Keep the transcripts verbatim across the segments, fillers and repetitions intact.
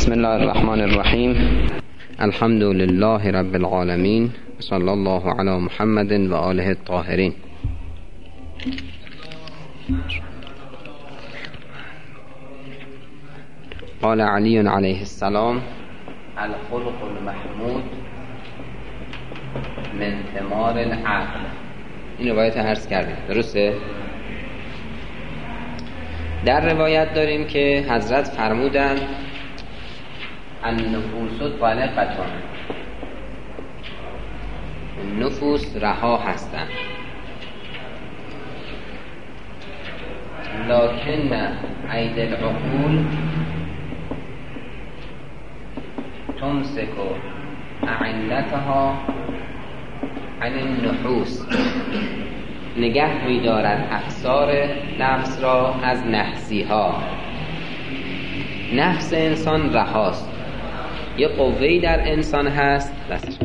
بسم الله الرحمن الرحیم. الحمد لله رب العالمین، صلی الله علی محمد و آله الطاهرین. قال علی علیه السلام: الخلق المحمود من ثمار العقل. این روایت عرض کردیم، درسته؟ در روایت داریم که حضرت فرمودند النفوس طلقة، نفوس رها هستند، لکن اید العقول تمسک اعنتها عن النحوس. نگه می‌دارد افسار نفس را از نحسی ها. نفس انسان رهاست. یه قوه‌ای در انسان هست بس.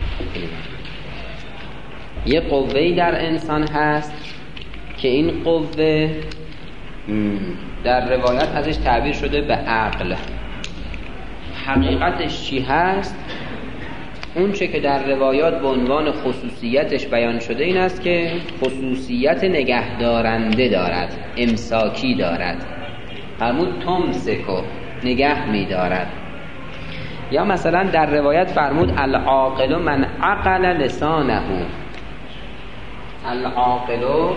یه قوه‌ای در انسان هست که این قوه در روایت ازش تعبیر شده به عقل. حقیقتش چی هست؟ اون چه که در روایات به عنوان خصوصیتش بیان شده این است که خصوصیت نگهدارنده دارد، امساکی دارد. فرمود تمسکو، نگه می‌دارد. یا مثلا در روایت فرمود العاقل من عقل لسانه، العاقل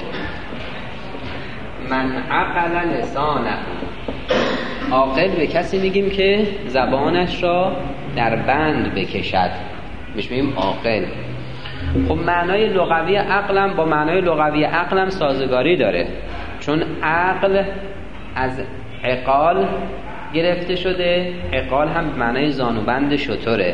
من عقل لسانه. عاقل به کسی میگیم که زبانش را در بند بکشد، بهش میگیم عاقل. خب معنای لغوی عقلم با معنای لغوی عقلم سازگاری داره، چون عقل از عقال گرفته شده. عقال هم معنای زانوبند شتره.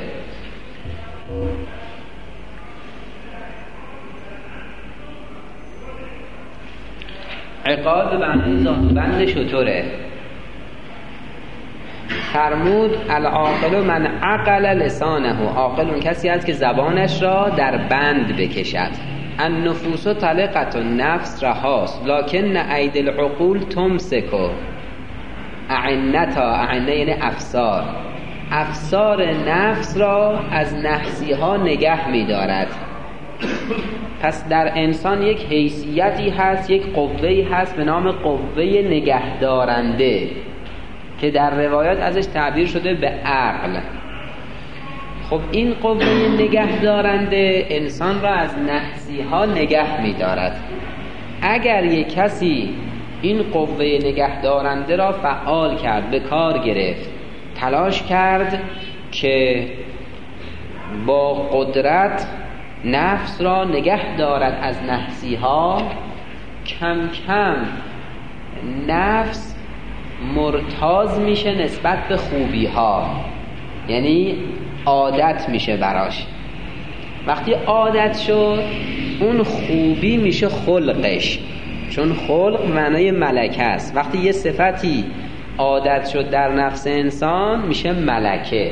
عقال به معنای زانوبند شتره. فرمود العاقل من عقل لسانه، عاقل اون کسی است که زبانش را در بند بکشد. النفوس طلقة، نفس رهاست، لکن اید العقول تمسکو اعنتا، اعنه یعنی افسار، افسار نفس را از نحسی ها نگه می دارد. پس در انسان یک حیثیتی هست، یک قوه‌ای هست به نام قوه نگهدارنده که در روایات ازش تعبیر شده به عقل. خب این قوه نگهدارنده انسان را از نحسی ها نگه می دارد. اگر یک کسی این قوه نگهدارنده را فعال کرد، به کار گرفت، تلاش کرد که با قدرت نفس را نگه دارد از نحسی ها، کم کم نفس مرتاض میشه نسبت به خوبی ها، یعنی عادت میشه براش. وقتی عادت شد اون خوبی میشه خلقش، چون خلق معنای ملکه است. وقتی یه صفتی عادت شد در نفس انسان میشه ملکه.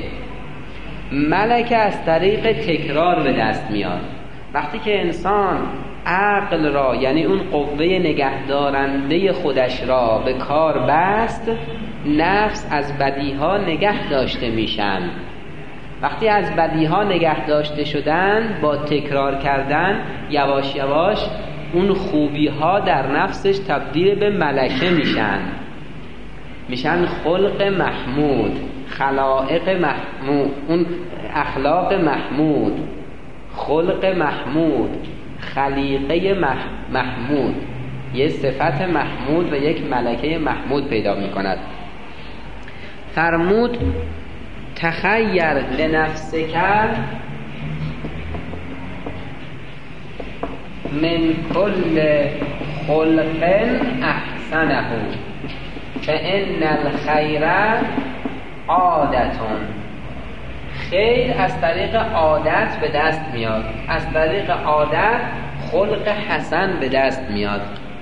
ملکه از طریق تکرار به دست میاد. وقتی که انسان عقل را، یعنی اون قوه نگهدارنده خودش را به کار بست، نفس از بدیها نگه داشته میشن. وقتی از بدیها نگه داشته شدن، با تکرار کردن یواش یواش اون خوبی ها در نفسش تبدیل به ملکه میشن، میشن خلق محمود، خلائق محمود، اون اخلاق محمود، خلق محمود، خلیقه محمود، یه صفت محمود و یک ملکه محمود پیدا میکند. فرمود تخیر لنفسک من کل خلق احسنه فان الخیر عادتون. خیر از طریق عادت به دست میاد، از طریق عادت خلق حسن به دست میاد.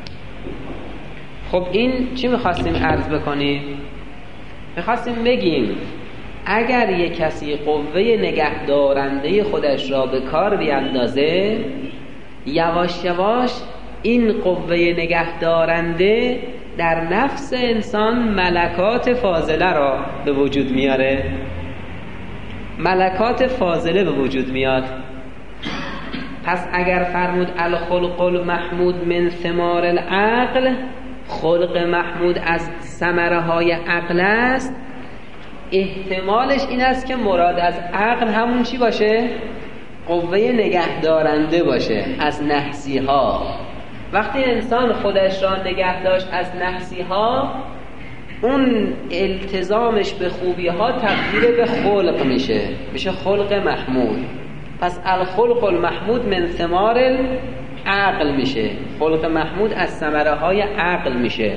خب این چی میخواستیم عرض بکنیم؟ میخواستیم بگیم اگر یک کسی قوه نگهدارنده خودش را به کار بیندازه، یواش یواش این قوه نگهدارنده در نفس انسان ملکات فاضله را به وجود میاره. ملکات فاضله به وجود میاد. پس اگر فرمود الخلق المحمود من ثمار العقل، خلق محمود از ثمره های عقل است، احتمالش این است که مراد از عقل همون چی باشه؟ قوه نگهدارنده باشه از نحسی ها. وقتی انسان خودش را نگه داشت از نحسی ها، اون التزامش به خوبی ها تبدیل به خلق میشه، میشه خلق محمود. پس الخلق المحمود من ثمار العقل میشه، خلق محمود از ثمره های عقل میشه.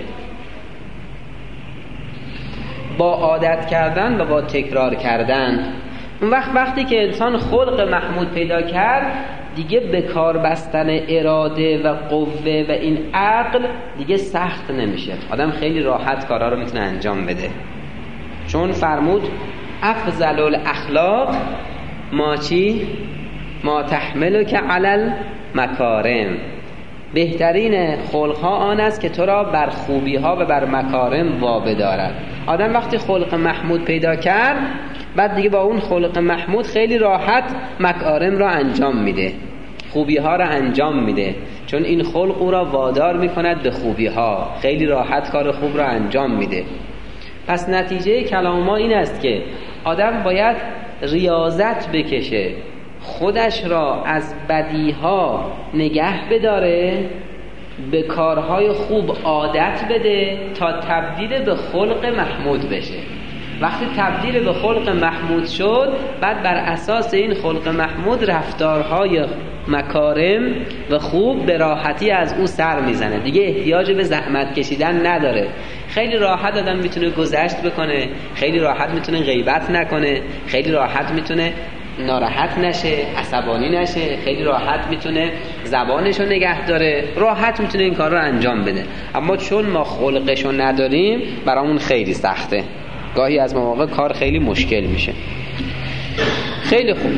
با عادت کردن و با تکرار کردن. اون وقت وقتی که انسان خلق محمود پیدا کرد، دیگه به کار بستن اراده و قوه و این عقل دیگه سخت نمیشه. آدم خیلی راحت کارا رو میتونه انجام بده. چون فرمود افضل الاخلاق ما چی؟ ما تحملو که علل مکارم. بهترین خلقها آن است که تو را بر خوبی ها و بر مکارم وابه دارد. آدم وقتی خلق محمود پیدا کرد، بعد دیگه با اون خلق محمود خیلی راحت مکارم را انجام میده، خوبی ها را انجام میده، چون این خلق او را وادار میکند به خوبی ها، خیلی راحت کار خوب را انجام میده. پس نتیجه کلام ما این است که آدم باید ریاضت بکشه، خودش را از بدیها نگه بداره، به کارهای خوب عادت بده تا تبدیل به خلق محمود بشه. وقتی تبدیل به خلق محمود شد، بعد بر اساس این خلق محمود رفتارهای مکارم و خوب به راحتی از او سر میزنه، دیگه احتیاج به زحمت کشیدن نداره. خیلی راحت آدم میتونه گذشت بکنه، خیلی راحت میتونه غیبت نکنه، خیلی راحت میتونه ناراحت نشه، عصبانی نشه، خیلی راحت میتونه زبانشو نگه داره، راحت میتونه این کار رو انجام بده. اما چون ما خلقشو نداریم، برامون خیلی سخته، گاهی از مواقع کار خیلی مشکل میشه. خیلی خوب،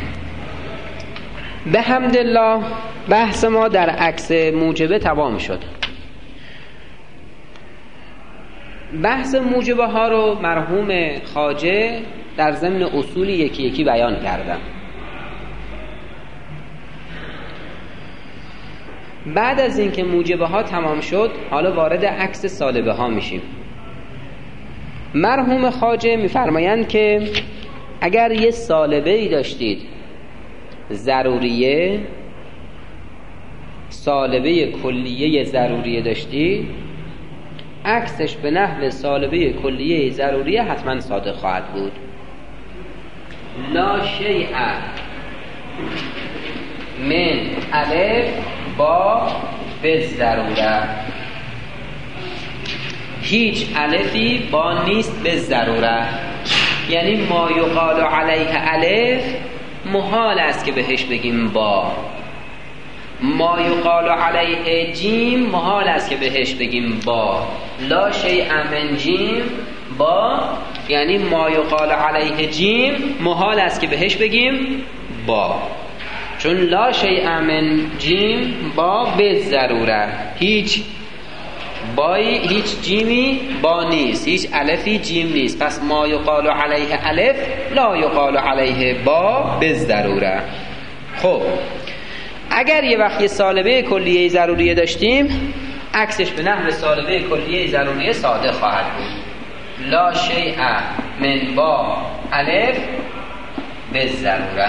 به حمدالله بحث ما در عکس موجبه تمام شد. بحث موجبه ها رو مرحوم خواجه در ضمن اصول یکی یکی بیان کردم. بعد از اینکه موجبه ها تمام شد، حالا وارد عکس سالبه ها میشیم. مرحوم خواجه میفرمایند که اگر یه سالبه ای داشتید ضروریه، سالبه کلیه ضروریه داشتید، عکسش به نحو سالبه کلیه ضروریه حتما صادق خواهد بود. لا شیء من الف با به ضروره، هیچ الفی با نیست به ضروره. یعنی ما یقال علیه الف محال است که بهش بگیم با، ما یقال علیه جیم محال است که بهش بگیم با. لا شیء من جیم با، یعنی ما یقال علیه جیم محال است که بهش بگیم با، چون لا شیء من جیم با به ضروره، هیچ بایی، هیچ جیمی با نیست، هیچ الفی جیم نیست. پس ما یقال علیه الف لا یقال علیه با به ضروره. خب اگر یه وقت یه سالبه کلیه ضروریه داشتیم، عکسش به نحو سالبه کلیه ضروریه صادق خواهد بود. لا شیء من با الف به ضروره.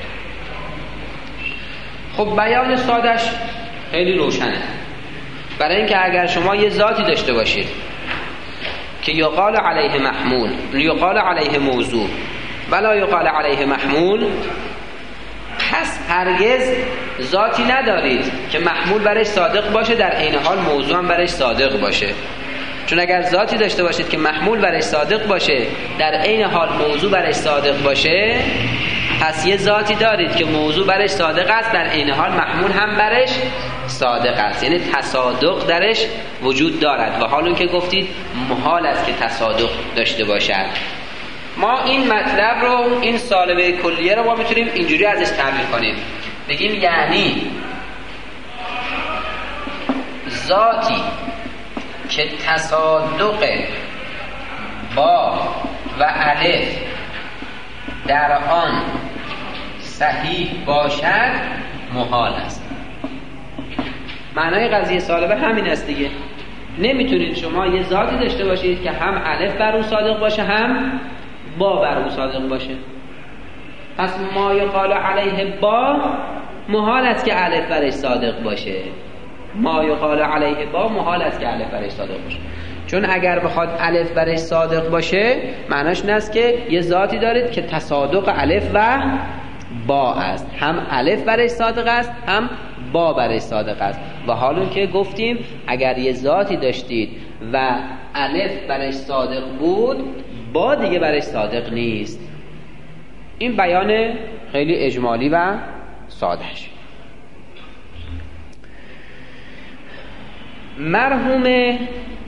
خب بیان سادش خیلی روشنه، برای اینکه اگر شما یه ذاتی داشته باشید که یقال علیه محمول، یقال علیه موضوع ولا یقال علیه محمول، پس هرگز ذاتی ندارید که محمول برش صادق باشه در عین حال موضوع هم برش صادق باشه. چون اگر ذاتی داشته باشید که محمول برش صادق باشه در عین حال موضوع برش صادق باشه، پس یه ذاتی دارید که موضوع برش صادق است در عین حال محمول هم برش صادق است، یعنی تصادق درش وجود دارد. و حال اون که گفتید محال است که تصادق داشته باشد. ما این مطلب رو، این سالبه کلیه رو ما میتونیم اینجوری ازش تعبیر کنیم، بگیم یعنی ذاتی که تصادق با و الف در آن صحیح باشد محال است. معنای قضیه سالبه همین است دیگه. نمیتونید شما یه ذاتی داشته باشید که هم الف بر او صادق باشه هم با بر او صادق باشه. پس ما یقال علیه با محال است که الف برش صادق باشه. ما یقال علیه با محال است که الف برش صادق باشه، چون اگر بخواد الف برش صادق باشه معناش این است که یه ذاتی دارید که تصادق الف و با است، هم الف برش صادق است هم با برش صادق است. و حالا که گفتیم اگر یه ذاتی داشتید و الف برش صادق بود با دیگه برش صادق نیست. این بیان خیلی اجمالی و سادهش. مرحوم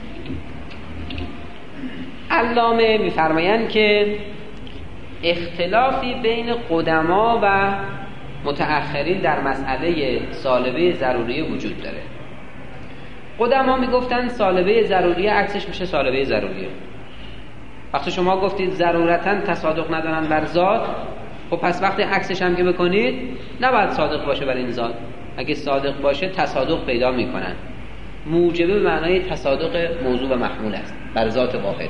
علامه می‌فرمایند که اختلافی بین قدما و متأخرین در مسئله سالبه ضروریه وجود داره. قدما میگفتن سالبه ضروریه عکسش میشه سالبه ضروریه. وقتی شما گفتید ضرورتاً تصادق ندارن بر ذات، خب پس وقتی عکسش هم که بکنید نباید صادق باشه بر این ذات. اگه صادق باشه تصادق پیدا میکنن. موجبه به معنای تصادق موضوع و محمول است بر ذات واحد.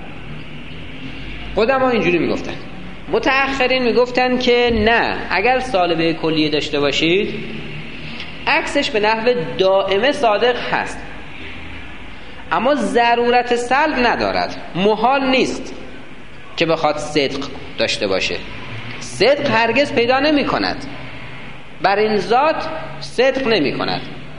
قدما اینجوری میگفتن. متأخرین میگفتن که نه، اگر سالبه کلیه داشته باشید عکسش به نحو دائمه صادق هست، اما ضرورت سلب ندارد. محال نیست که بخواد صدق داشته باشه. صدق هرگز پیدا نمی کند، بر این ذات صدق نمی کند،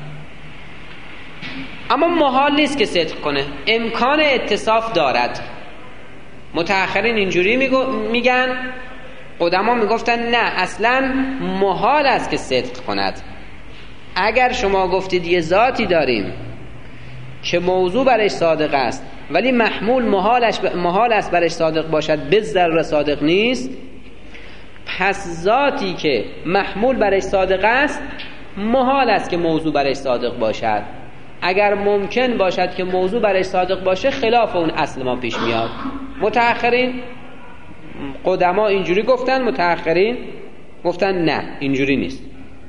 اما محال نیست که صدق کنه، امکان اتصاف دارد. متأخرین اینجوری میگن. قدما میگفتن نه، اصلا محال است که صدق کند. اگر شما گفتید یه ذاتی داریم که موضوع برش صادق است ولی محمول محالش ب... محال است برش صادق باشد، به ضرر صادق نیست، پس ذاتی که محمول برش صادق است محال است که موضوع برش صادق باشد. اگر ممکن باشد که موضوع برش صادق باشه خلاف اون اصل ما پیش میاد. متأخرین قدما اینجوری گفتن، متأخرین گفتن نه اینجوری نیست.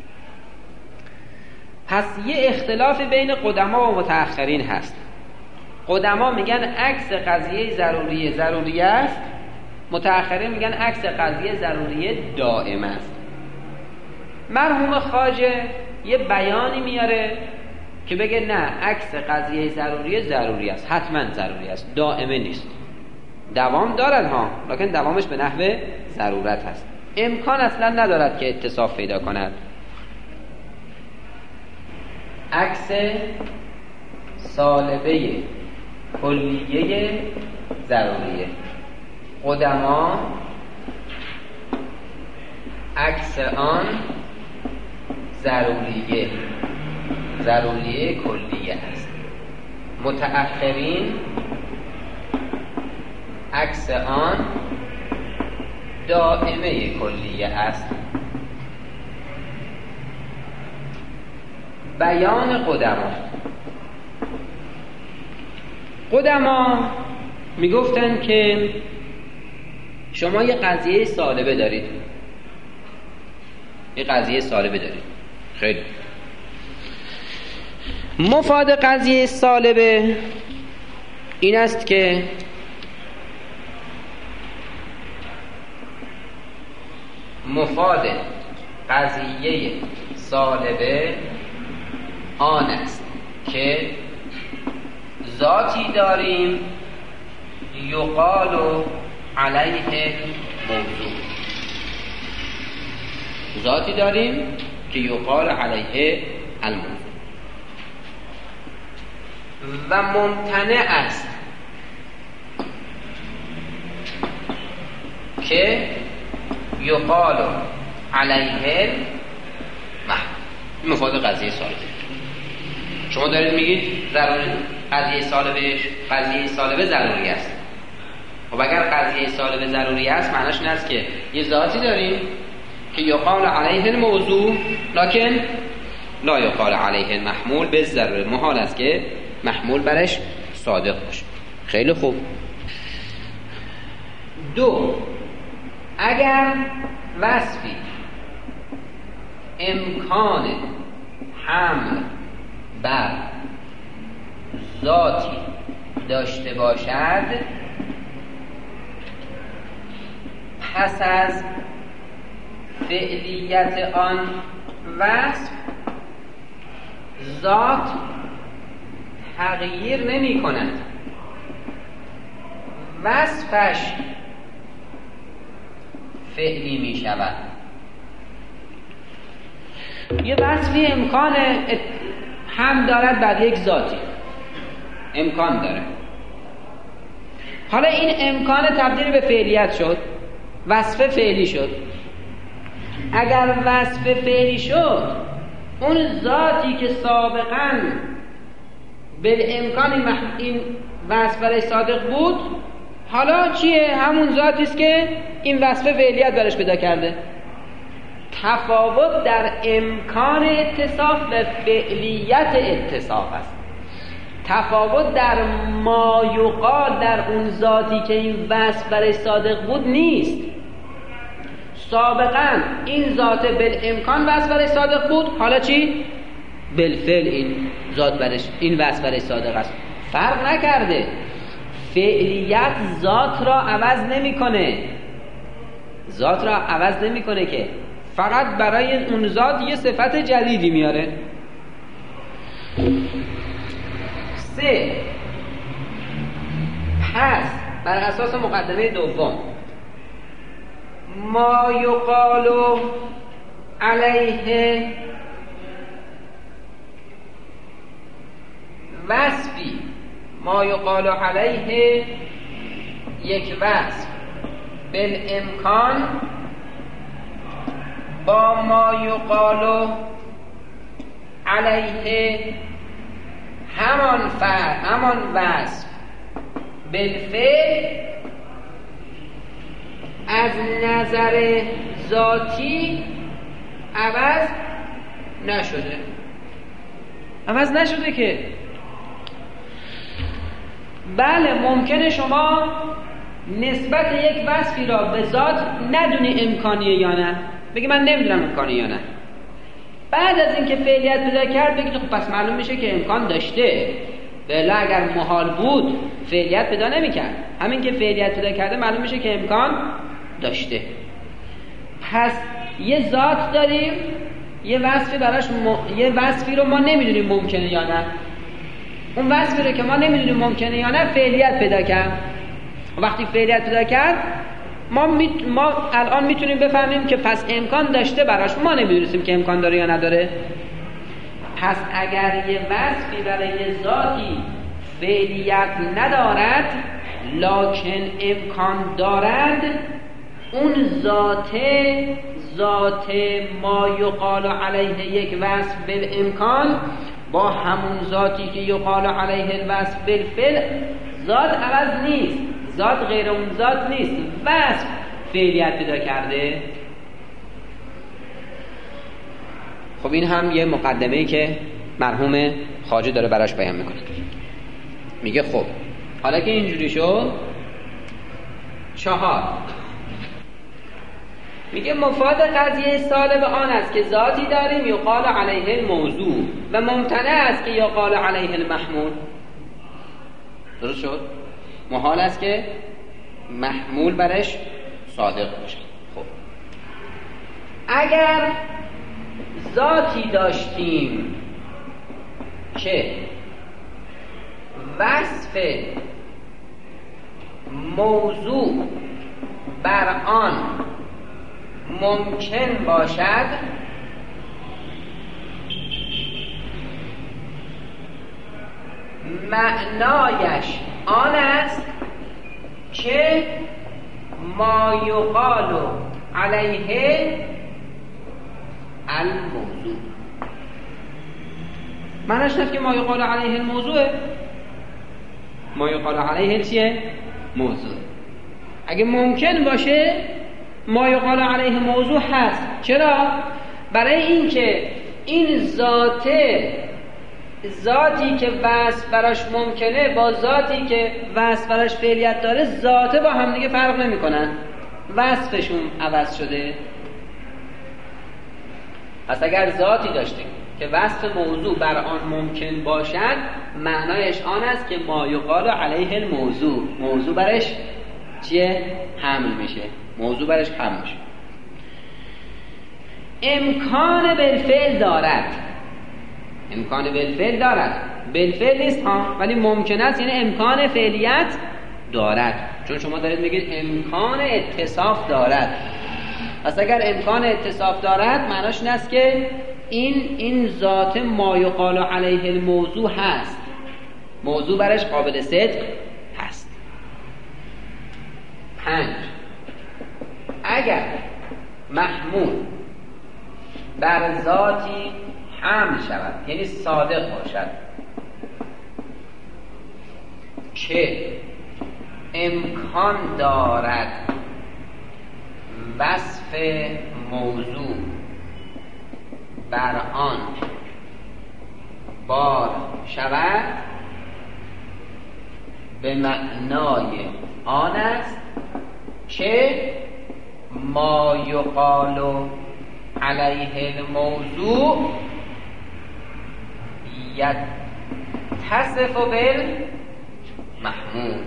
پس یه اختلاف بین قدما و متأخرین هست. قدما میگن عکس قضیه ضروریه ضروریه است، متأخرین میگن عکس قضیه ضروریه دائم است. مرحوم خواجه یه بیانی میاره که بگه نه، عکس قضیه ضروریه ضروری است، حتما ضروری است، دائمه نیست. دوام دارد ها، لکن دوامش به نحو ضرورت هست. امکان اصلا ندارد که اتصاف پیدا کند. عکس سالبه کلیه ضروریه. قدما عکس آن ضروریه ضروریه کلیه است. متأخرین عکس آن دائمه کلیه است. بیان قدما. قدما میگفتن که شما یه قضیه سالبه دارید، یه قضیه سالبه دارید. خیلی مفاد قضیه سالبه این است که مفاد قضیه سالبه آن است که ذاتی داریم یقال علیه موضوع. ذاتی داریم که یقال علیه الموضوع و ممتنع است که یقال علیه مفاد قضیه سالبه. شما دارید میگید ضروری قضیه سالبه قضیه سالبه ضروری است. خب اگر قضیه سالبه ضروری است معناش این است که یه ذاتی داریم که یقال علیه الموضوع لکن لا یقال علیه المحمول، به ضرر محال است که محمول برش صادق باشه. خیلی خوب. دو، اگر وصفی امکان حمل بر ذاتی داشته باشد، پس از فعلیت آن وصف ذات تغییر نمی کند، وصفش فعلی می شود. یه وصفی امکان هم دارد بر یک ذاتی، امکان داره. حالا این امکان تبدیل به فعلیت شد، وصف فعلی شد. اگر وصف فعلی شد، اون ذاتی که سابقاً بالامکان این وصف برای صادق بود، حالا چیه؟ همون ذاتی است که این وصف فعلیت برش پیدا کرده. تفاوت در امکان اتصاف و فعلیت اتصاف است. تفاوت در ما یقال در اون ذاتی که این وصف برای صادق بود نیست. سابقا این ذات بالامکان وصف برای صادق بود، حالا چی؟ بالفعل این ذات برش این وصف برای صادق است. فرق نکرده. فعلیت ذات را عوض نمیکنه. ذات را عوض نمیکنه که فقط برای اون ذات یه صفت جدیدی میاره. سه، پس بر اساس مقدمه دوم ما یقال علیه وصفی، ما یقال علیه یک وصف بالامکان با ما یقال علیه همان فعل همان وصف بالفعل از نظر ذاتی عوض نشده. عوض نشده که بله ممکنه شما نسبت یک وصفی را به ذات ندونی امکانیه یا نه، بگی من نمیدونم امکانیه یا نه. بعد از اینکه فعلیت پیدا کرد بگی خب پس معلوم میشه که امکان داشته، بله اگر محال بود فعلیت پیدا نمیکرد. همین که فعلیت پیدا کرده معلوم میشه که امکان داشته. پس یه ذات داریم، یه وصفی براش م... یه وصفی رو ما نمیدونیم ممکنه یا نه. اون وصفی رو که ما نمیدونیم ممکنه یا نه فعلیت پیدا کرد. وقتی فعلیت پیدا کرد ما, می... ما الان میتونیم بفهمیم که پس امکان داشته براش، ما نمیدونیم که امکان داره یا نداره. پس اگر یه وصفی برای یه ذاتی فعلیت ندارد لکن امکان دارد، اون ذات ذات ما یقال علیه یک وصف بالامکان با همون ذاتی که یقال علیه الوصف بالفعل ذات عوض نیست، ذات غیر اون ذات نیست، وصف فعلیت پیدا کرده. خب این هم یه مقدمه‌ای که مرحوم خواجه داره براش بیان میکنه. میگه خب حالا که اینجوری شد، چهار میگه مفاد قضیه سالب آن است که ذاتی داریم یقال علیه الموضوع و ممتنع است که یقال علیه المحمول. درست شد؟ محال است که محمول برش صادق باشه. خب اگر ذاتی داشتیم که وصف موضوع بر آن ممکن باشد، معنایش آن است که ما یقال علیه الموضوع. معنیش نفت که ما یقال علیه الموضوع، ما یقال علیه چیه؟ موضوع. اگه ممکن باشه ما یقال علیه موضوع هست. چرا؟ برای این که این ذات ذاتی که وصف براش ممکنه با ذاتی که وصف براش فعلیت داره ذاته با هم دیگه فرق نمی‌کنن، وصفشون عوض شده. پس اگر ذاتی داشتیم که وصف موضوع بر آن ممکن باشد، معنایش آن است که ما یقال علیه الموضوع، موضوع برش چیه؟ حمل میشه، موضوع برش حمل میشه. امکان بالفعل دارد، امکان بالفعل دارد، بالفعل نیست ها، ولی ممکن است، یعنی امکان فعلیت دارد. چون شما دارید میگید امکان اتصاف دارد، پس اگر امکان اتصاف دارد معناش این است که این این ذات ما یقال علیه الموضوع هست، موضوع برش قابل صدق هست. پنج، اگر محمول بر ذاتی حمل شود، یعنی صادق باشد که امکان دارد وصف موضوع بر آن بار شود، به معنای آن است که ما یقال علیه الموضوع یتصف بالمحمول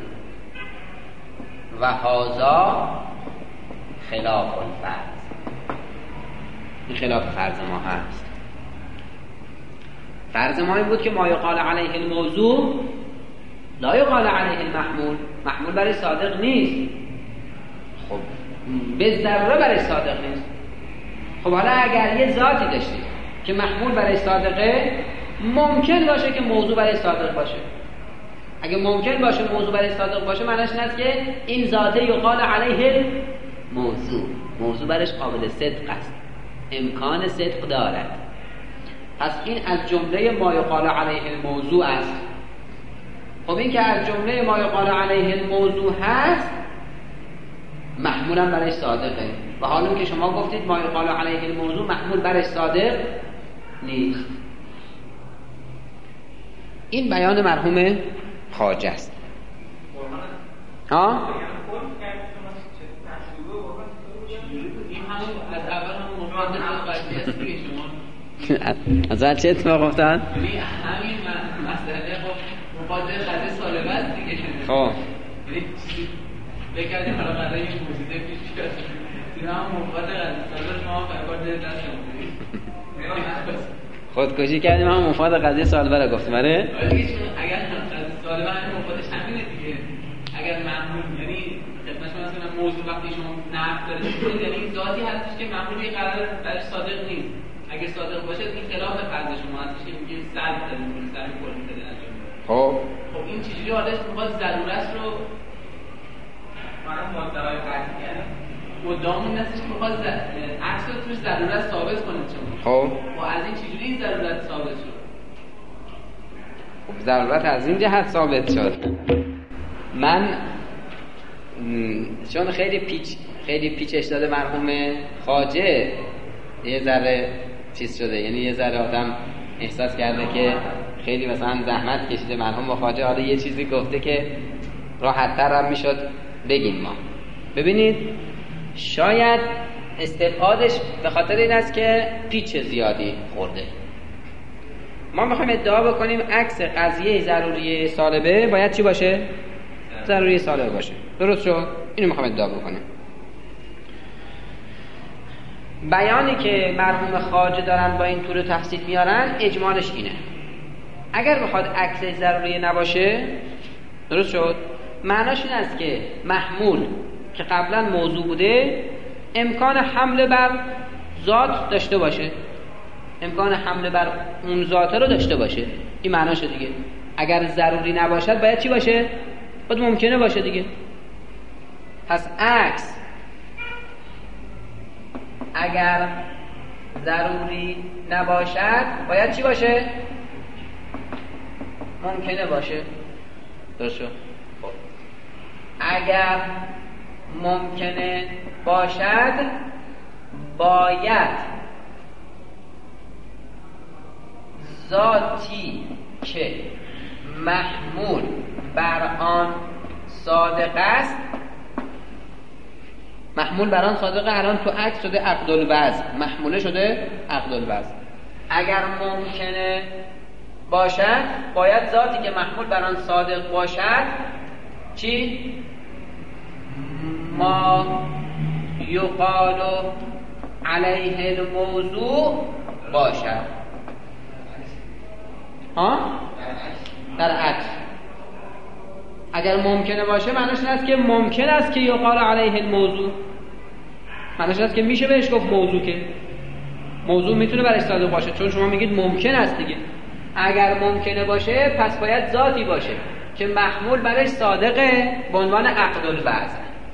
و هذا خلاف الفرض. این خلاف فرض ما هست. فرض ما این بود که ما یقال علیه الموضوع لا یقال علیه المحمول، محمول برای صادق نیست. خب به ذره برای صادق نیست. خب حالا اگر یه ذاتی داشتیم که محمول برای صادقه، ممکن باشه که موضوع برای صادق باشه. اگه ممکن باشه موضوع برای صادق باشه، معنیش این است که این ذاته یقال علیه موضوع، موضوع برش قابل صدق است، امکان صدق دارد. پس این از جمله ما یقال علیه الموضوع است. خب این که از جمله ما یقال علیه الموضوع هست، محمولا برش صادقه. و حالا که شما گفتید ما یقال علیه الموضوع محمول برش صادق نیست. این بیان مرحوم خواجه است. ها؟ از اول چه اتفاق افتاد؟ همین مسئله خب مفاضل قضیه سالبه است دیگه. خب بکردیم حالا قضیه این موجوده پیش بیاد دیگه، هم مفاضل قضیه سالبه ما فرقار دارید دست شما خودکشی کردیم، هم مفاد قضیه سالبه را گفتیم. آره اگر قضیه سالبه همین مفادش همینه دیگه. اگر محمول یعنی خدمت شما مثلا موضوع وقتی شما نفت دارید، یعنی این ذاتی هستش که محمول یه قرار برش صادق نیست. اگه صادق باشه این خلاف فرض شما هستش که میگه سلب داریم میگه سلب کلی داره انجام میده. خب خب این چجوری حالش میخواد ضرورت رو برای ماجرای قطعی کنه؟ مدام هستش که میخواد عکس رو توش ضرورت ثابت کنه شما. خب و از این چجوری این ضرورت ثابت شد؟ خب ضرورت از این جهت ثابت شد. من چون خیلی پیچ خیلی پیچش داده مرحوم خواجه، یه ذره چیز شده، یعنی یه ذره آدم احساس کرده که خیلی مثلا زحمت کشیده مرحوم خواجه، حالا یه چیزی گفته که راحت‌تر هم میشد بگیم ما. ببینید شاید استفادش به خاطر این است که پیچ زیادی خورده. ما میخوایم ادعا بکنیم عکس قضیه ضروری سالبه باید چی باشه؟ ضروری سالبه باشه. درست شد؟ اینو میخوایم ادعا بکنیم. بیانی که مرحوم خواجه دارن با این طور تفصیل میارن، اجمالش اینه: اگر بخواد عکس ضروری نباشه، درست شد، معناش این است که محمول که قبلا موضوع بوده امکان حمله بر ذات داشته باشه، امکان حمله بر اون ذات رو داشته باشه. این معناشه دیگه. اگر ضروری نباشد باید چی باشه؟ باید ممکنه باشه دیگه. پس عکس اگر ضروری نباشد باید چی باشه؟ ممکنه باشه. درست شد؟ خب اگر ممکنه باشد باید ذاتی که محمول بر آن صادق است، محمول بر آن صادقه، الان تو عکس شده عقد الوضع، محموله شده عقد الوضع. اگر ممکنه باشد باید ذاتی که محمول بر آن صادق باشد چی؟ ما یقال علیه الموضوع باشد. ها؟ در عکس اگر ممکنه باشه معنیش این است که ممکن است که یقال علیه الموضوع، معنیش این است که میشه بهش گفت موضوع، که موضوع میتونه برش صادق باشه، چون شما میگید ممکن است دیگه. اگر ممکنه باشه پس باید ذاتی باشه که محمول برش صادقه به عنوان عقد الوضع.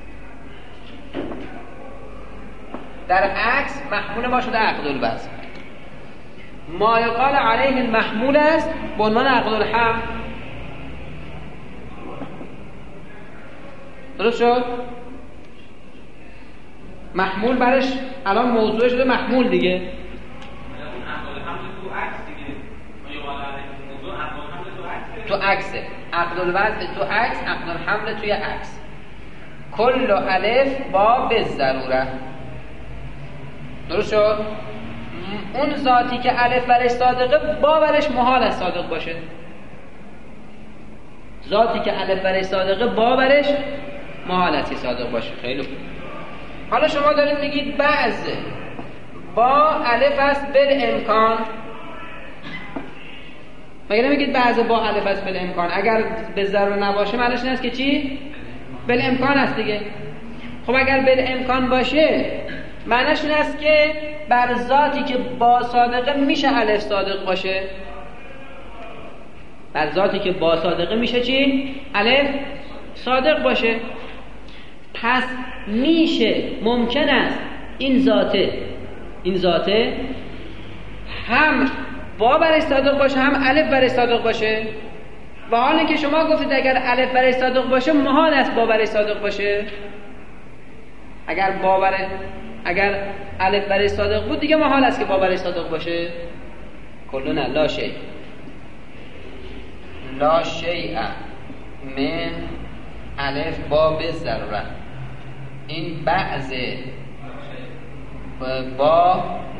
در عکس محمول ما شده عقد الوضع. ما یقال علیه المحمول است به عنوان عقد الحمل. درست شد؟ محمول برش الان موضوع شده محمول دیگه. تو عکسه عقد الوضع، تو عکس عقد الحمل توی عکس. کل الف با به ضروره. درست شد؟ اون ذاتی که الف برش صادقه با برش محال است صادق باشه. ذاتی که الف برش صادقه با برش محال است صادق باشه. خیلی خوب. حالا شما دارید میگید بعض با الف است بالامکان. مگه نمیگید بعض با الف است بالامکان؟ اگر به ضرور نباشه معنیش این است که چی؟ بالامکان است دیگه. خب اگر بالامکان باشه معنیش این است که بر ذاتی که با صادقه میشه الف صادق باشه. بر ذاتی که با صادقه میشه چی؟ الف صادق باشه. پس میشه، ممکن است این ذاته این ذاته هم با برش صادق باشه هم الف برش صادق باشه. و حالی که شما گفتید اگر الف برش صادق باشه محال است با برش صادق باشه. اگر با برش اگر الف برش صادق بود دیگه محال است که با برش صادق باشه. کلنا لا شیء لا شیء من الف با به ضروره. این بعض با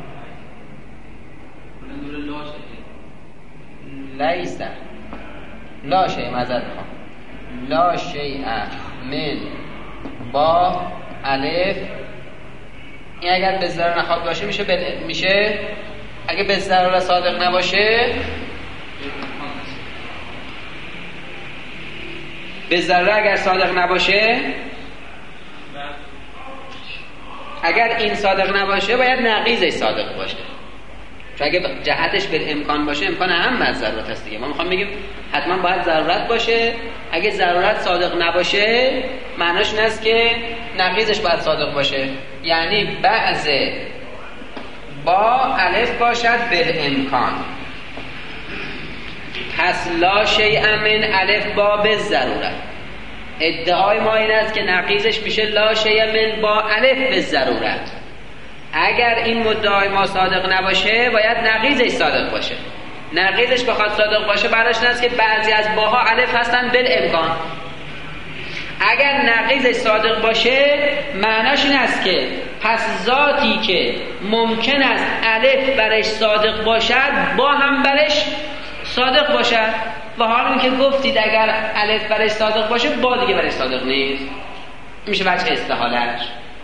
لیس لا شیء مزد خواهم لا شیء من با الف. این اگر به ضرر نخواد باشه میشه بل... میشه اگه به ضرر صادق نباشه به ضرر اگر صادق نباشه اگر این صادق نباشه باید نقیضش صادق باشه. چون اگه جهتش به امکان باشه امکان هم از ضرورت هست دیگه. ما میخوام بگیم حتما باید ضرورت باشه. اگه ضرورت صادق نباشه معناش این است که نقیضش باید صادق باشه. یعنی بعض با الف باشد به امکان. پس لا شیء من الف با به ضرورت. ادعای ما این است که نقیضش میشه لا شیء من با الف به ضرورت. اگر این مدعای ما صادق نباشه باید نقیضش صادق باشه. نقیضش بخواد صادق باشه براش این است که بعضی از باها الف هستن بالامکان. اگر نقیضش صادق باشه معناش این است که پس ذاتی که ممکن است الف برش صادق باشد با هم برش صادق باشد. و حالا که گفتید اگر الف برش صادق باشه با دیگه برش صادق نیست. میشه وجه استحاله‌اش.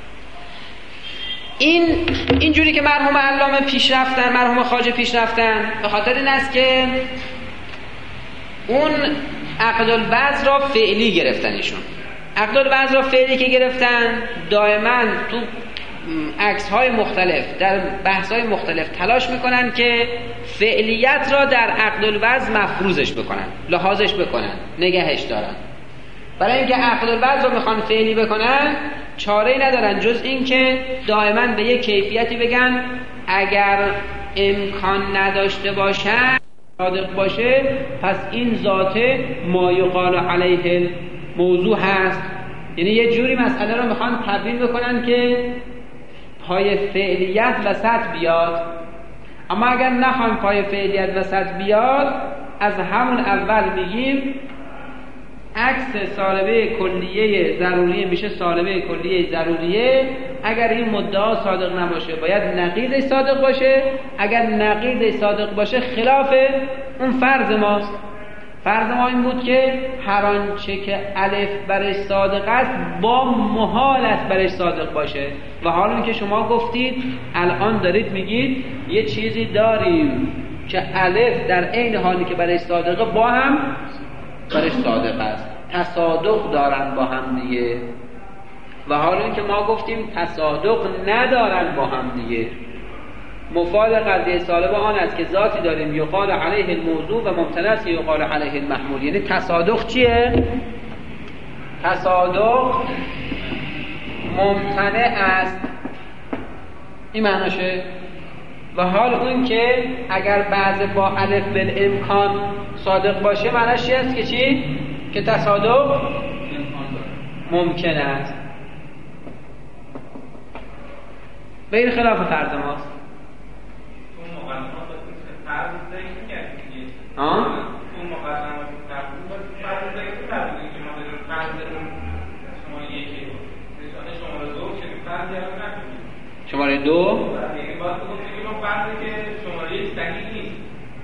این اینجوری که مرحوم علامه پیش رفتن، مرحوم خواجه پیش رفتن، به خاطر این است که اون عقد الوضع را فعلی گرفتن. ایشون عقد الوضع را فعلی که گرفتن دائما تو عکس های مختلف در بحث های مختلف تلاش میکنن که فعلیت را در عقد الوضع مفروضش بکنن، لحاظش بکنن، نگهش دارن. برای اینکه عقد الوضع رو میخوان فعلی بکنن چاره‌ای ندارن جز این که دائما به یک کیفیتی بگن اگر امکان نداشته باشه صادق باشه پس این ذاته ما یقال علیه موضوع هست. یعنی یه جوری مسئله رو میخوان تبیین بکنن که پای فعلیت وسط بیاد. اما اگر نخوان پای فعلیت وسط بیاد از همون اول میگیم عکس سالبه کلیه ضروریه میشه سالبه کلیه ضروریه. اگر این مدعا صادق نباشه باید نقیضش صادق باشه، اگر نقیضش صادق باشه خلاف اون فرض ماست. فرض ما این بود که هر آنچه که الف برش صادق است با محال است برش صادق باشه، و حالا که شما گفتید الان دارید میگید یه چیزی داریم که الف در عین حالی که برش صادقه با هم برش صادق است، تصادق دارن با هم دیگه، و حالا که ما گفتیم تصادق ندارن با هم دیگه. مفاد قضیه سالبه آن است که ذاتی داریم یقال علیه الموضوع و ممتنع است یقال علیه المحمول. یعنی تصادق چیه؟ تصادق ممتنع است، این معناشه. و حال اون که اگر بعض با الف بالامکان صادق باشه معناش چی است؟ که چی؟ که تصادق ممکن است. به این خلاف فرض ماست. آه؟ اون مقدمات تقریبا فرض داریم که فرض داریم که ما داریم فرض داریم شماره یکی نشانه شماره دو که فرض یاد نکنیم شماره دو یعنی باید بگیم که ما فرضی که شماره یک صحیح نیست.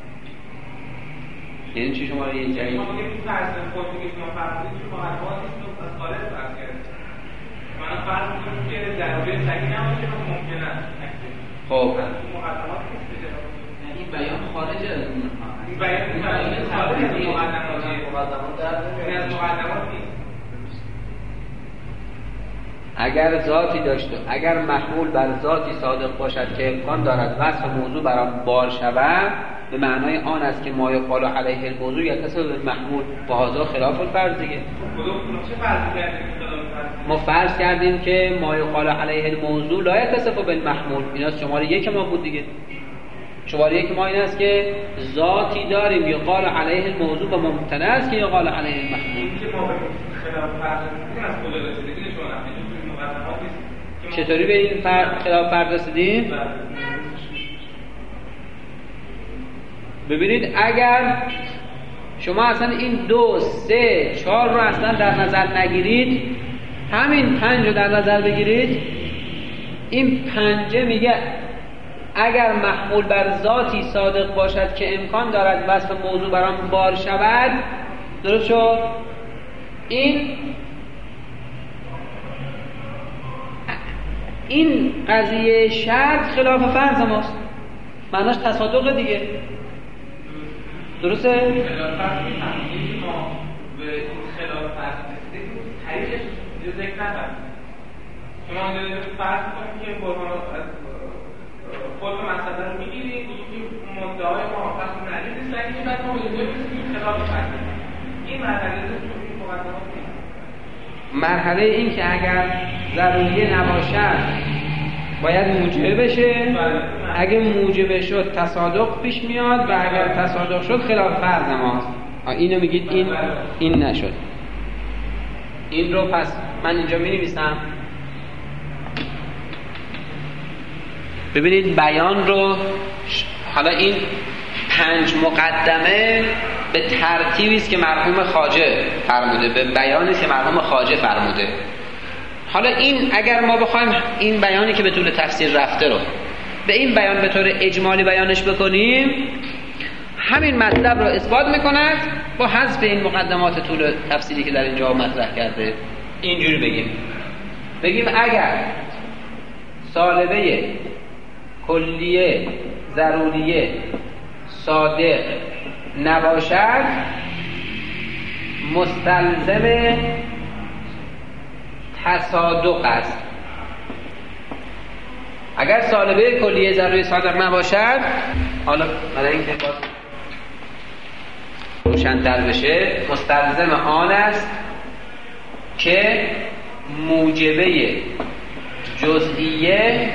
یعنی چی شماره یک صحیح؟ ما بگیم فرض خود میگیم ما فرض داریم که مقدمات نیست از خارج فرض کردیم. من فرض میکنم که ضروری صحیح نباشه و ممکن است. خب مقدمات نیست این بیان خارج از اون این بیان خارج از مقدمات نیست. اگر ذاتی داشته، اگر محمول بر ذاتی صادق باشد که امکان دارد وصف موضوع بر آن بار شود، به معنای آن است که ما یقال علیه الموضوع یتصل بالمحمول، و هذا خلاف الفرض دیگه. چه فرضی کردیم؟ ما فرض کردیم که ما یقال علیه الموضوع لا یتصف بالمحمول، اینا شماره یک ما بود دیگه. شماره یک ما این است که ذاتی داریم یقال علیه الموضوع و ممتنع است که یقال علیه المحمول. چطوری به این خلاف فرض رسیدیم؟ ببینید اگر شما اصلا این دو سه چهار رو اصلا در نظر نگیرید، همین پنج رو در نظر بگیرید، این پنجه میگه اگر محمول بر ذاتی صادق باشد که امکان دارد وصف موضوع بر آن بار شود، درست شد؟ این این قضیه شرط خلاف فرض ماست، معناش تصادق دیگه، درسته؟ خلاف فرض میفهمید ما به این خلاف فرض رسیدیم طریقش جو ذکر نفرمید. شما دارید فرض کنید که برهان از خود مسئله رو میگیریم میگیم مدعای ما پس نریزی سنگی بعد ما به این خلاف فرض این مرحله رو این مقدمات نیست. مرحله این که اگر ضروریه نباشد باید موجب بشه، اگه موجب شد تصادق پیش میاد و اگر تصادق شد خلاف فرض ماست. اینو میگید این این نشد. این رو پس من اینجا می نویسم. ببینید بیان رو، حالا این پنج مقدمه به ترتیبی است که مرحوم خواجه فرموده، به بیانی است که مرحوم خواجه فرموده. حالا این اگر ما بخوایم این بیانی که به طول تفسیر رفته رو به این بیان به طور اجمالی بیانش بکنیم، همین مطلب رو اثبات میکند با حذف این مقدمات طول تفسیری که در اینجا مطرح کرده. اینجوری بگیم بگیم اگر سالبه کلیه ضروریه صادق نباشد مستلزم تصادق است. اگر سالبه کلیه ضروری صادق نباشد، حالا برای اینکه باز روشن‌تر بشه، مستلزم آن است که موجبه جزئیه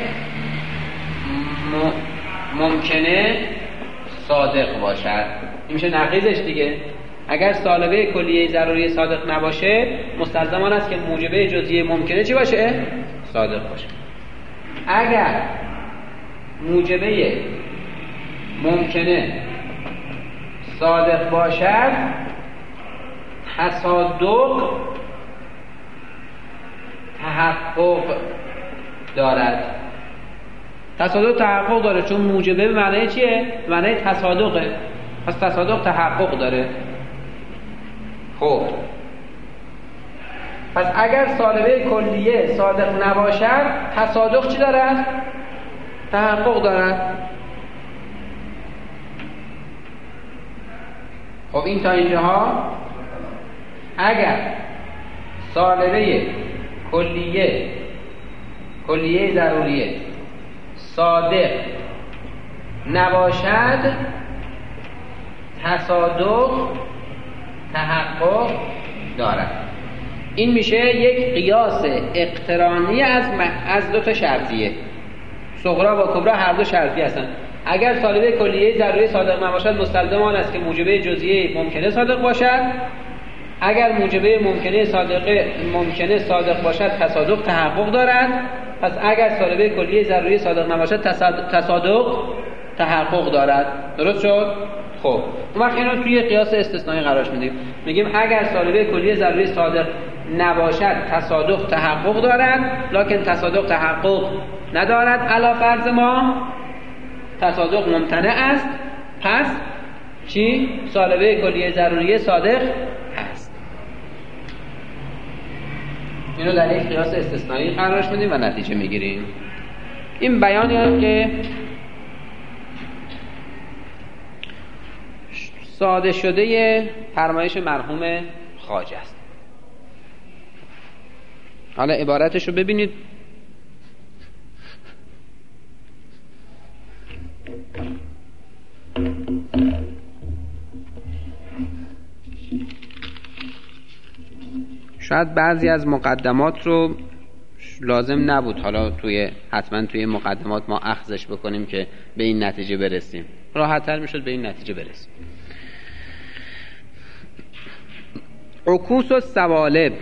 ممکنه صادق باشد. این میشه نقیضش دیگه. اگر سالبه کلیه ضروری صادق نباشه، مستلزم آن است که موجبه جزئیه ممکنه چی باشه؟ صادق باشه. اگر موجبه ممکنه صادق باشد تصادق تحقق دارد. تصادق تحقق داره چون موجبه به معنی چیه؟ به معنی تصادقه، پس تصادق تحقق داره. خب پس اگر سالبه کلیه صادق نباشد تصادق چی دارد؟ تحقق دارد. خب این تا اینجاها اگر سالبه کلیه کلیه ضروریه صادق نباشد تصادق تحقق دارد. این میشه یک قیاس اقترانی از از دو تا شرطیه. صغرا و کبرا هر دو شرطی هستن. اگر سالبه کلیه ضروری صادق نباشد مستلزم آن است که موجبه جزئیه ممکنه صادق باشد. اگر موجبه ممکنه صادق ممکنه صادق باشد تصادق تحقق دارد. پس اگر سالبه کلیه ضروری صادق نباشد تصادق تحقق دارد. درست شد؟ خب اون وقت اینو توی قیاس استثنایی قرارش میدیم. میگیم اگر سالبه کلیه ضروری صادق نباشد تصادق تحقق دارد، لکن تصادق تحقق ندارد. علی فرض ما تصادق ممتنع است، پس چی؟ سالبه کلیه ضروری صادق هست. اینو در یک قیاس استثنایی قرارش میدیم و نتیجه میگیریم. این بیانیه که ساده شده فرمایش مرحوم خواجه است. حالا عبارتش رو ببینید. شاید بعضی از مقدمات رو لازم نبود حالا توی حتما توی مقدمات ما اخذش بکنیم که به این نتیجه برسیم. راحت‌تر میشد به این نتیجه برسیم. عکوس السوالب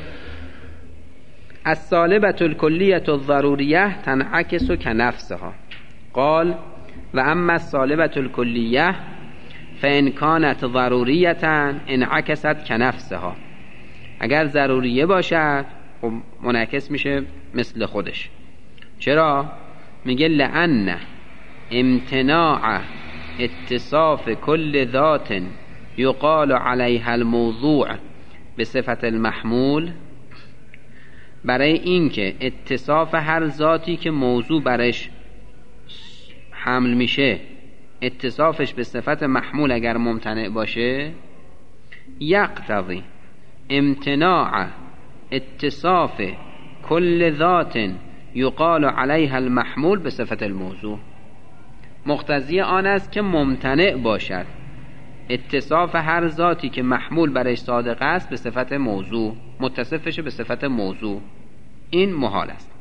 السالبة الكلیة الضروریة تنعکس کنفسها. قال و اما السالبة الكلیة فإن كانت ضروریة انعکست کنفسها. اگر ضروریه باشد خب منعکس میشه مثل خودش. چرا؟ میگه لأن امتناع اتصاف کل ذات یقال علیها الموضوع به صفت المحمول، برای اینکه اتصاف هر ذاتی که موضوع برش حمل میشه اتصافش به صفت محمول اگر ممتنع باشه، یقتضی امتناع اتصاف کل ذات یقال علیها المحمول به صفت الموضوع. مقتضی آن است که ممتنع باشد اتصاف هر ذاتی که محمول برش صادق است به صفت موضوع، متصفش به صفت موضوع. این محال است.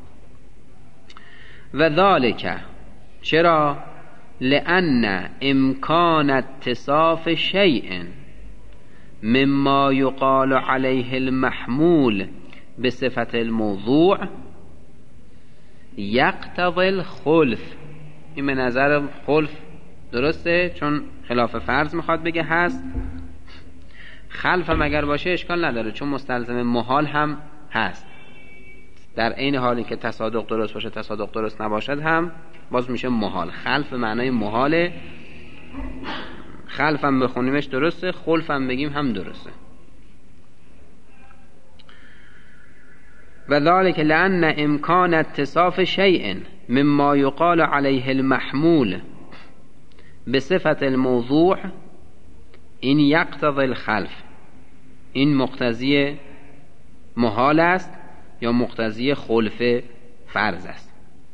و ذالک چرا؟ لأن امکان اتصاف شیء مما یقال علیه المحمول به صفت الموضوع یقتضی الخلف. این به نظر خلف درسته، چون خلاف فرض میخواد بگه هست. خلف هم اگر باشه اشکال نداره، چون مستلزم محال هم هست. در عین حالی که تصادق درست باشه تصادق درست نباشد هم باز میشه محال. خلف معنای محاله. خلف هم بخونیمش درسته، خلف هم بگیم هم درسته. و ذالک لأن امکان اتصاف شیء مما یقال علیه المحمول به صفت الموضوع این یقتضی الخلف. این مقتضی محال است یا مقتضی خلف فرض است.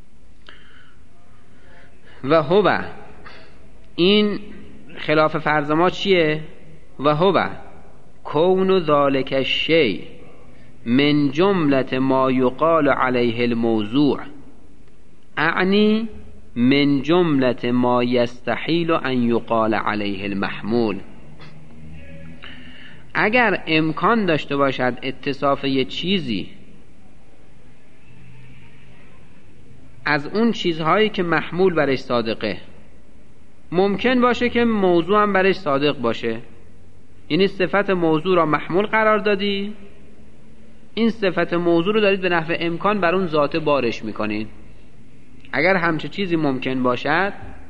و هو این خلاف فرض ما چیه؟ و هو کون ذالک الشیء من جملة ما یقال علیه الموضوع اعنی من جملة ما یستحیل ان یقال علیه المحمول. اگر امکان داشته باشد اتصاف یه چیزی از اون چیزهایی که محمول برش صادقه، ممکن باشه که موضوع هم برش صادق باشه، یعنی صفت موضوع را محمول قرار دادی، این صفت موضوع رو دارید به نحو امکان بر اون ذات بارش میکنید. اگر همچه چیزی ممکن باشد،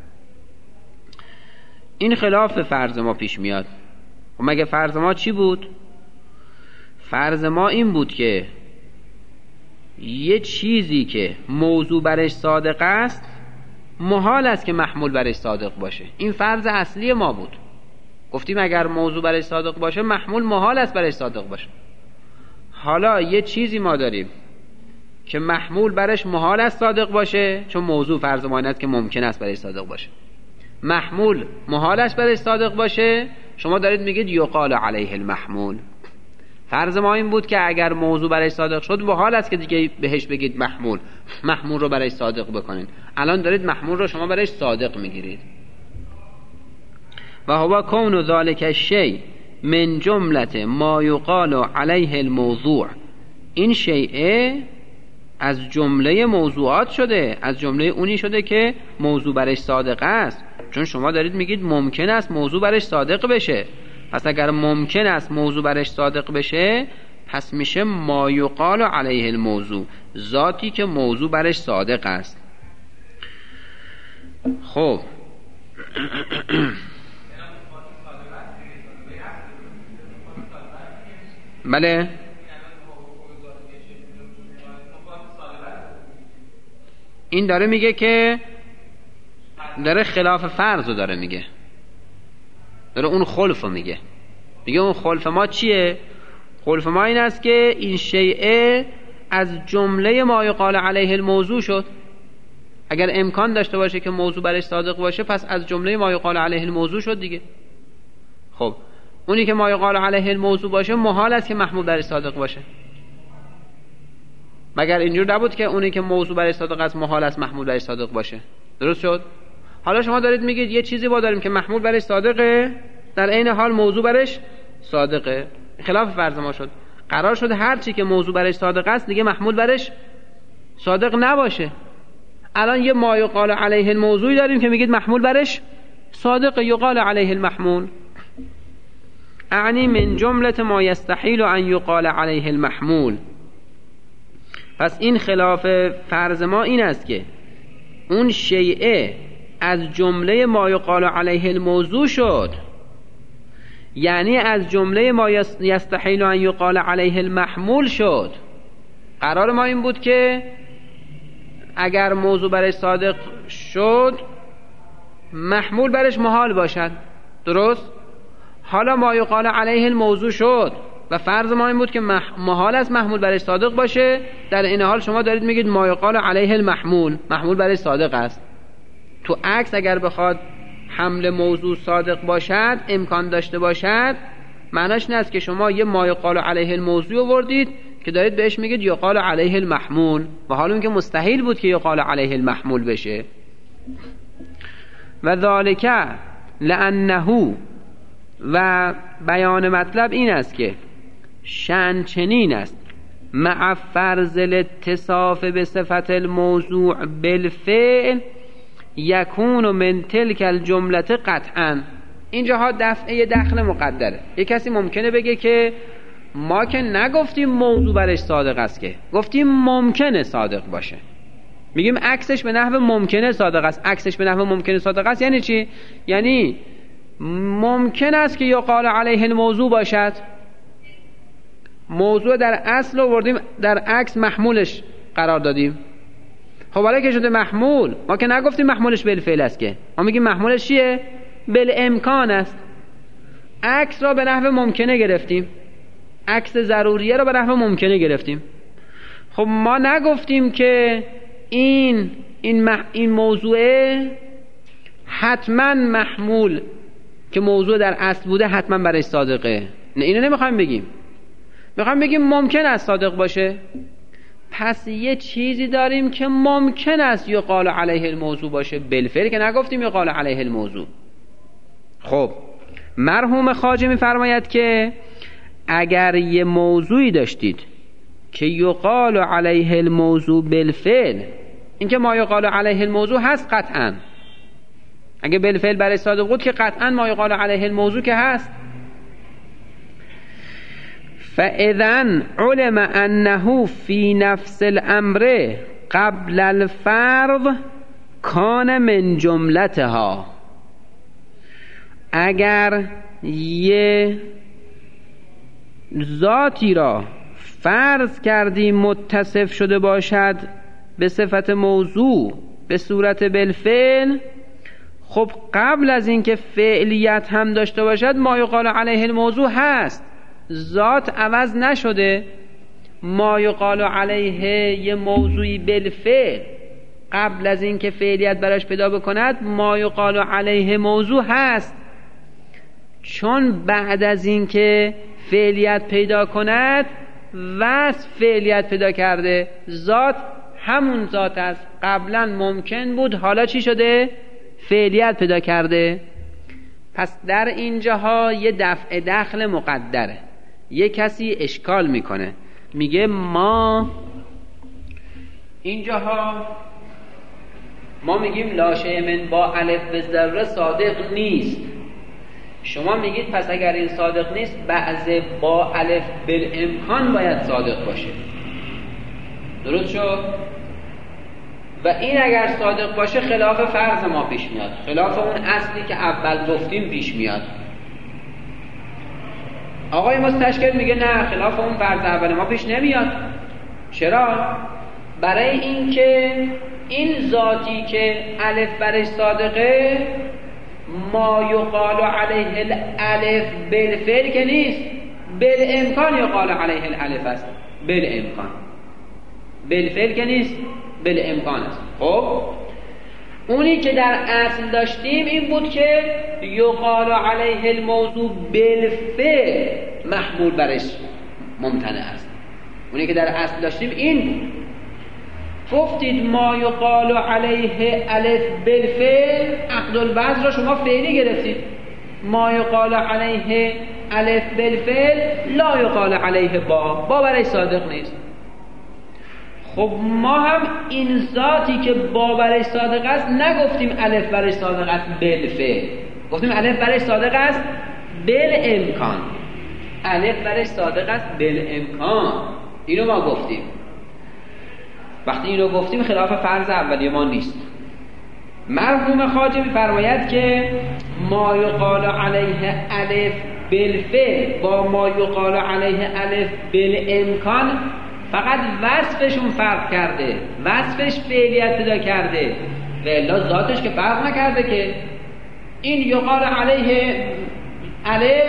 این خلاف فرض ما پیش میاد. و مگه فرض ما چی بود؟ فرض ما این بود که یه چیزی که موضوع برش صادق است محال است که محمول برش صادق باشه. این فرض اصلی ما بود. گفتیم اگر موضوع برش صادق باشه محمول محال است برش صادق باشه. حالا یه چیزی ما داریم که محمول برش محال است صادق باشه، چون موضوع فرض ما این است که ممکن است برش صادق باشه. محمول محال است برش صادق باشه، شما دارید میگید یقال علیه المحمول. فرض ما این بود که اگر موضوع برش صادق شد محال است که دیگه بهش بگید محمول، محمول رو برش صادق بکنید. الان دارید محمول رو شما برش صادق میگیرید. و هو کون ذالک الشیء من جملت ما یقال علیه الموضوع، این شیء از جمله موضوعات شده، از جمله اونی شده که موضوع برش صادق است. چون شما دارید میگید ممکن است موضوع برش صادق بشه، پس اگر ممکن است موضوع برش صادق بشه پس میشه ما یقال علیه الموضوع، ذاتی که موضوع برش صادق است. خب بله، این داره میگه که داره خلاف فرض رو داره میگه، داره اون خلف رو میگه. میگه اون خلف ما چیه؟ خلف ما این است که این شیء از جمله ما یقال علیه الموضوع شد. اگر امکان داشته باشه که موضوع برش صادق باشه پس از جمله ما یقال علیه الموضوع شد دیگه. خب اونی که ما یقال علیه الموضوع باشه محال است که محمول برش صادق باشه. مگر اینجور نبود که اونی که موضوع برش صادق است محال است محمول برش صادق باشه؟ درست شد؟ حالا شما دارید میگید یه چیزی با داریم که محمول برش صادقه، در عین حال موضوع برش صادقه. خلاف فرض ما شد. قرار شد هر چی که موضوع برش صادق است دیگه محمول برش صادق نباشه. الان یه ما یقال علیه الموضوعی داریم که میگید محمول برش صادق، یقال علیه المحمول. اعنی من جملت ما یستحیل ان یقال علیه المحمول. پس این خلاف فرض ما این است که اون شیء از جمله ما یقال علیه الموضوع شد، یعنی از جمله ما یستحیل ان یقال علیه المحمول شد. قرار ما این بود که اگر موضوع برش صادق شد محمول برش محال باشد. درست؟ حالا ما یقال علیه الموضوع شد و فرض ما این بود که محال است محمول برش صادق باشه، در این حال شما دارید میگید ما یقال علیه المحمول، محمول برش صادق است. تو عکس اگر بخواد حمل موضوع صادق باشد، امکان داشته باشد، معناش این است که شما یه ما یقال علیه الموضوع آوردید که دارید بهش میگید یقال علیه المحمول، و حالا اینکه مستحیل بود که یقال علیه المحمول بشه. و ذالک لانه، و بیان مطلب این است که شأن چنین است مع فرض الاتصاف به صفت الموضوع بالفعل یکون من تلک الجمله قطعا. اینجاها دفعه دخل مقدره. یک کسی ممکنه بگه که ما که نگفتیم موضوع برش صادق است، که گفتیم ممکنه صادق باشه. میگیم عکسش به نحو ممکنه صادق است. عکسش به نحو ممکنه صادق است یعنی چی؟ یعنی ممکن است که یقال علیه الموضوع باشد. موضوع در اصل آوردیم، در عکس محمولش قرار دادیم. خب حالا که شده محمول، ما که نگفتیم محمولش بالفعل است، که ما میگیم محمولش چیه؟ بالامکان است. عکس را به نحو ممکنه گرفتیم، عکس ضروریه را به نحو ممکنه گرفتیم. خب ما نگفتیم که این این مح... این موضوع حتما محمول که موضوع در اصل بوده حتما برای صادقه. نه، اینو نمیخوایم بگیم. میخوایم بگیم ممکن است صادق باشه. پس یه چیزی داریم که ممکن است یقال علیه الموضوع باشه، بالفعل که نگفتیم یقال علیه الموضوع. خب مرحوم خواجه میفرماید که اگر یه موضوعی داشتید که یقال علیه الموضوع بالفعل، این که ما یقال علیه الموضوع هست قطعا. اگه بالفعل برای صادق بود که قطعا ما یقال علیه الموضوع که هست. فاذن علم انه فی نفس الامر قبل الفرض کان من جملتها. اگر یه ذاتی را فرض کردیم متصف شده باشد به صفت موضوع به صورت بالفعل، خب قبل از اینکه فعلیت هم داشته باشد ما یقال علیه الموضوع هست، ذات عوض نشده. ما یقال علیه یه موضوعی بالفعل قبل از اینکه فعلیت براش پیدا بکند ما یقال علیه موضوع هست، چون بعد از اینکه فعلیت پیدا کند وصف فعلیت پیدا کرده، ذات همون ذات است، قبلا ممکن بود حالا چی شده؟ فعلیت پیدا کرده. پس در اینجاها یه دفع دخل مقدره. یه کسی اشکال میکنه میگه ما اینجاها ما میگیم لاشه من با الف به ذره صادق نیست، شما میگید پس اگر این صادق نیست بعض با الف بالامکان باید صادق باشه. درست شد؟ و این اگر صادق باشه خلاف فرض ما پیش میاد، خلاف اون اصلی که اول گفتیم پیش میاد. آقای مستشکل میگه نه، خلاف اون فرض اول ما پیش نمیاد. چرا؟ برای اینکه این ذاتی که الف برش صادقه ما یقال علیه الالف بالفعل که نیست، بالامکان یقال علیه الالف است. بالامکان بالفعل که نیست، بالامکان است. خب اونی که در اصل داشتیم این بود که یقال علیه الموضوع بالفعل محمول برش ممتنع است. اونی که در اصل داشتیم این بود. گفتید ما یقال علیه الف بالفعل، عقد الوضع را شما فعلی گرفتید. ما یقال علیه الف بالفعل لا یقال علیه با، با برای صادق نیست. خب ما هم این ذاتی که با برای صادق است نگفتیم الف برای صادق است بالفعل، گفتیم الف برای صادق است بالامکان. الف برای صادق است بالامکان، اینو ما گفتیم. وقتی اینو گفتیم خلاف فرض اولیه ما نیست. مرحوم خواجه می‌فرماید که ما یقال علیه الف بالفعل با ما یقال علیه الف بالامکان فقط وصفشون فرق کرده، وصفش فعلیت پیدا کرده و الا ذاتش که فرق نکرده. که این یقال علیه الف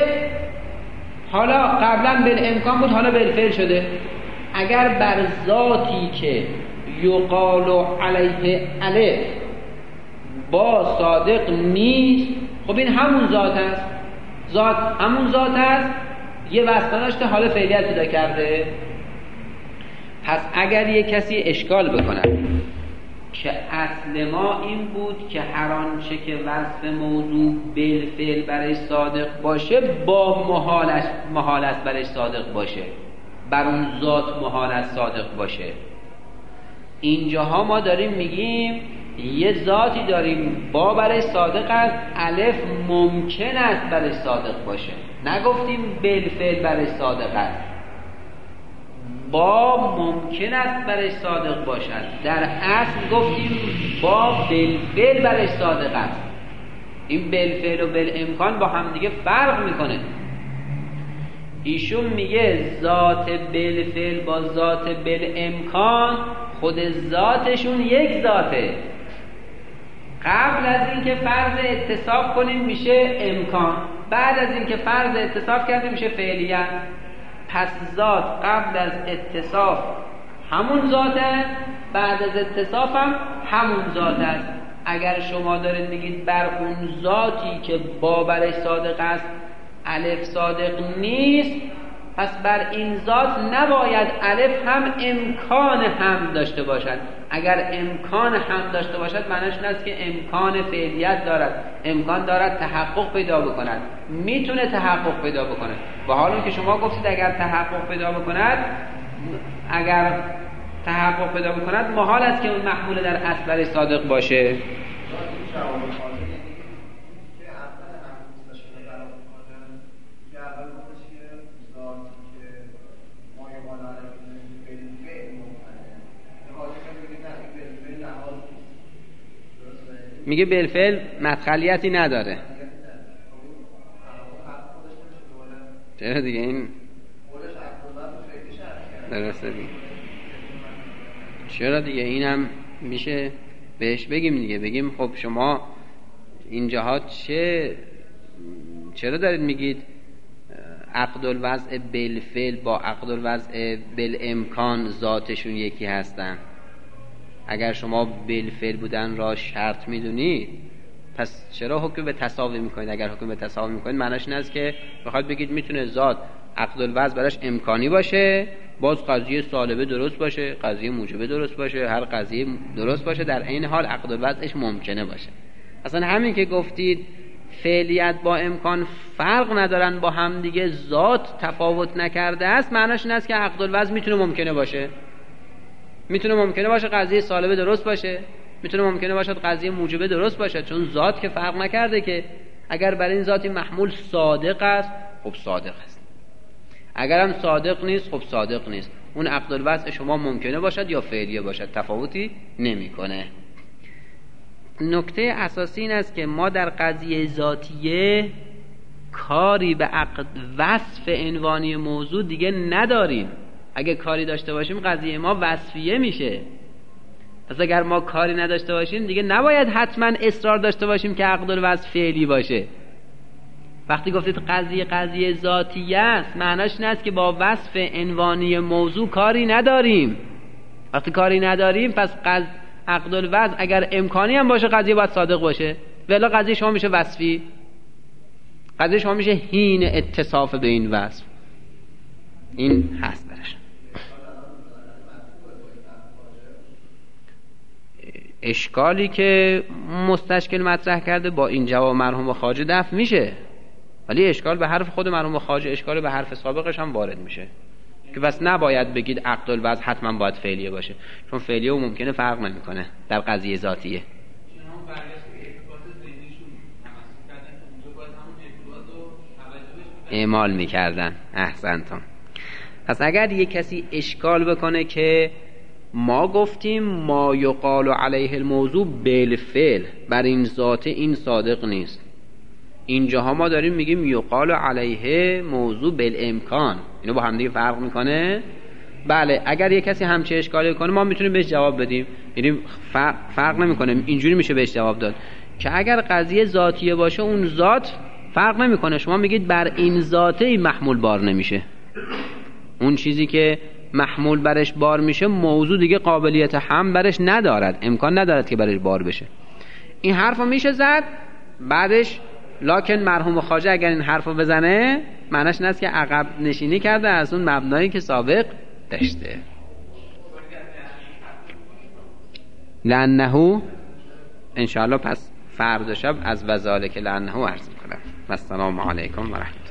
حالا قبلا بالامکان بود حالا بالفعل شده. اگر بر ذاتی که یقال علیه الف با صادق نیست، خب این همون ذات است، ذات همون ذات است، یه واسطه داشته حالا فعلیت پیدا کرده. پس اگر یه کسی اشکال بکند که اصل ما این بود که هر آنچه که وصف موضوع بالفعل برای صادق باشه با محالش محال است برای صادق باشه، بر اون ذات محال است صادق باشه. اینجاها ما داریم میگیم یه ذاتی داریم با برای صادق است، الف ممکن است برای صادق باشه، نگفتیم بالفعل برای صادق است. با ممکن است برای صادق باشد، در اصل گفتیم با بالفعل برای صادق است. این بالفعل و بالامکان با هم دیگه فرق میکنه. ایشون میگه ذات بالفعل با ذات بالامکان خود ذاتشون یک ذاته. قبل از اینکه فرض اتصاف کنیم میشه امکان، بعد از اینکه فرض اتصاف کردیم میشه فعلیت. پس ذات قبل از اتصاف همون ذات است، بعد از اتصاف هم همون ذات است. اگر شما دارید میگید بر اون ذاتی که با برای صادق است الف صادق نیست، پس بر این ذات نباید الف هم امکان هم داشته باشد. اگر امکان هم داشته باشد معنیش این است که امکان فعلیت دارد، امکان دارد تحقق پیدا بکند، میتونه تحقق پیدا بکند. و حالا که شما گفتید اگر تحقق پیدا بکند، اگر تحقق پیدا بکند محال است که اون محمول در اصل برای صادق باشه. میگه بالفعل مدخلیتی نداره. چرا دیگه این درسته دیگه. چرا دیگه اینم میشه بهش بگیم دیگه، بگیم خب شما اینجاها چه چرا دارید میگید عقد الوضع بالفعل با عقد الوضع بالامکان ذاتشون یکی هستن؟ اگر شما بالفعل بودن را شرط میدونید، پس چرا حکم به تساوی میکنید؟ اگر حکم به تساوی میکنید معناش این است که بخواد بگید میتونه ذات عقد الوضع براش امکانی باشه، باز قضیه سالبه درست باشه، قضیه موجبه درست باشه، هر قضیه درست باشه، در این حال عقد الوضعش ممکنه باشه. اصلا همین که گفتید فعلیت با امکان فرق ندارن با هم دیگه، ذات تفاوت نکرده است، معناش این است که عقد الوضع میتونه ممکنه باشه، میتونه ممکنه باشه قضیه سالبه درست باشه، میتونه ممکنه باشه قضیه موجبه درست باشه، چون ذات که فرق نکرده که. اگر برای این ذاتی محمول صادق است خب صادق است، اگرم صادق نیست خب صادق نیست. اون عقد الوضع شما ممکنه باشد یا فعلیه باشد، تفاوتی نمیکنه. نکته اساسی این است که ما در قضیه ذاتیه کاری به عقد وصف عنوانی موضوع دیگه نداریم. اگه کاری داشته باشیم قضیه ما وصفیه میشه. پس اگر ما کاری نداشته باشیم دیگه نباید حتما اصرار داشته باشیم که عقد الوضع فعلی باشه. وقتی گفتید قضیه قضیه ذاتیه است، معناش این است که با وصف عنوانی موضوع کاری نداریم. وقتی کاری نداریم پس قض... عقد الوضع اگر امکانی هم باشه قضیه باید صادق باشه، ولی قضیه شما میشه وصفی، قضیه شما میشه حین اتصاف به این وصف. این هست برش. اشکالی که مستشکل مطرح کرده با این جواب مرحوم خواجه دفع میشه، ولی اشکال به حرف خود مرحوم خواجه، اشکال به حرف سابقش هم وارد میشه که بس نباید بگید عقد الوضع حتما باید فعلیه باشه، چون فعلیه و ممکنه فرق نمیکنه در قضیه ذاتیه. اعمال میکردن. احسنتم. پس اگر یک کسی اشکال بکنه که ما گفتیم ما یقال علیه الموضوع بالفعل، بر این ذات این صادق نیست، اینجاها ما داریم میگیم یقال علیه موضوع بالامکان، اینو با هم دیگه فرق میکنه. بله اگر یک کسی همچه اشکالی کنه ما میتونیم بهش جواب بدیم، یعنی فرق, فرق نمیکنه، اینجوری میشه بهش جواب داد که اگر قضیه ذاتیه باشه اون ذات فرق نمیکنه، شما میگید بر این ذاته این محمول بار نمیشه، اون چیزی که محمول برش بار میشه موضوع دیگه قابلیت هم برش ندارد، امکان ندارد که برش بار بشه. این حرفو میشه زد. بعدش لکن مرحوم خواجه اگر این حرفو بزنه معناش این است که عقب نشینی کرده از اون مبنایی که سابق داشته. لعنه انشاءالله پس فردا شب از وذالک لعنه عرض میکنم. السلام علیکم و رحمت الله.